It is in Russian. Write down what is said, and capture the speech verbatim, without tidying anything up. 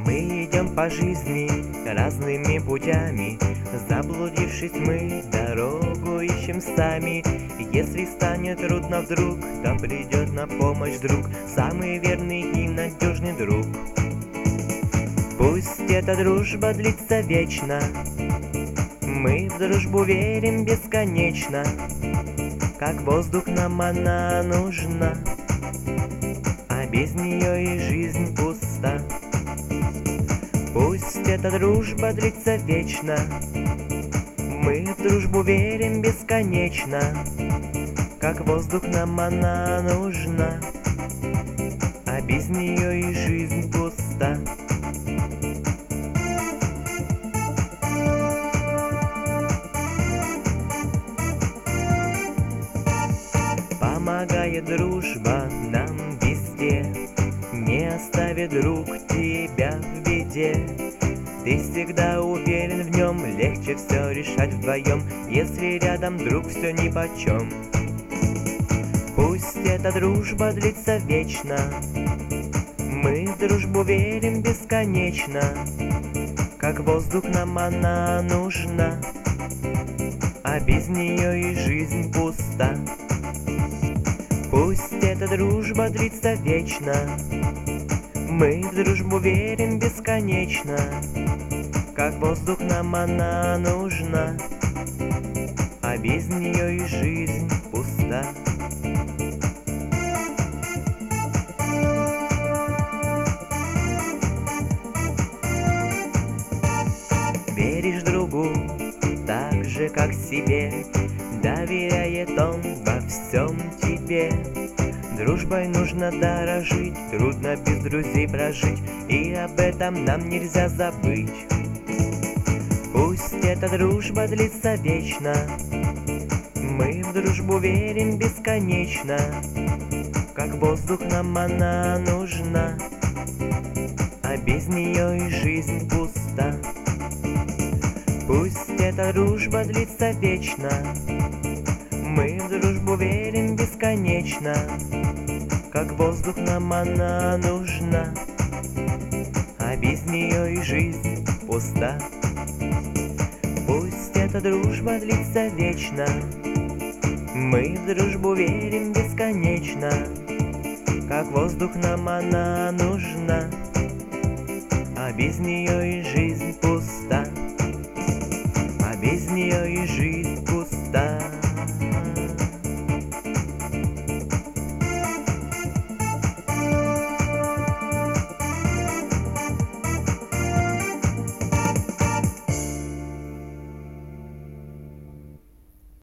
Мы идем по жизни разными путями, заблудившись мы, дорогу ищем сами. Если станет трудно вдруг, то придет на помощь друг, самый верный и надежный друг. Пусть эта дружба длится вечно, мы в дружбу верим бесконечно, как воздух нам она нужна, а без нее и жизнь пуста. Пусть эта дружба длится вечно, мы в дружбу верим бесконечно, как воздух нам она нужна, а без нее и жизнь пуста. Помогает дружба нам везде, не оставит друг тебя в беде. Ты всегда уверен в нем, легче все решать вдвоем, если рядом друг все нипочем. Пусть эта дружба длится вечно, мы в дружбу верим бесконечно, как воздух нам она нужна, а без нее и жизнь пуста. Пусть эта дружба длится вечно, мы в дружбу верим бесконечно, как воздух нам она нужна, а без нее и жизнь пуста. Веришь другу так же, как себе, доверяет он во всем тебе. Дружбой нужно дорожить, трудно без друзей прожить, и об этом нам нельзя забыть. Пусть эта дружба длится вечно, мы в дружбу верим бесконечно, как воздух нам она нужна, а без нее и жизнь пуста. Пусть эта дружба длится вечно, мы в дружбу верим бесконечно, как воздух нам она нужна, а без нее и жизнь пуста. Пусть эта дружба длится вечно, мы в дружбу верим бесконечно, как воздух нам она нужна, а без нее и жизнь пуста, а без нее и жизнь пуста.